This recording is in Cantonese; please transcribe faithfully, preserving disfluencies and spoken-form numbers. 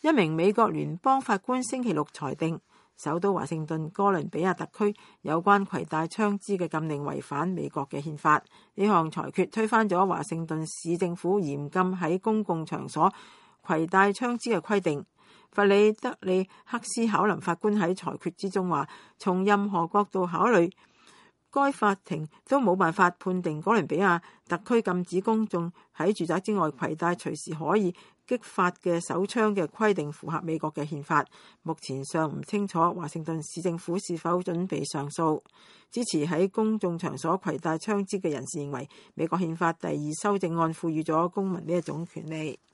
一名美國聯邦法官星期六裁定，首都華盛頓哥倫比亞特區有關攜帶槍支嘅禁令違反美國嘅憲法。呢項裁決推翻咗華盛頓市政府嚴禁喺公共場所攜帶槍支嘅規定。弗里德里克斯考林法官喺裁決之中話，從任何角度考慮，該法庭都冇辦法判定哥倫比亞特區禁止公眾喺住宅之外攜帶隨時可以擊發嘅手槍嘅規定符合美國嘅憲法。目前尚唔清楚華盛頓市政府是否準備上訴。支持喺公眾場所攜帶槍支嘅人士認為，美國憲法第二修正案賦予咗公民呢一種權利。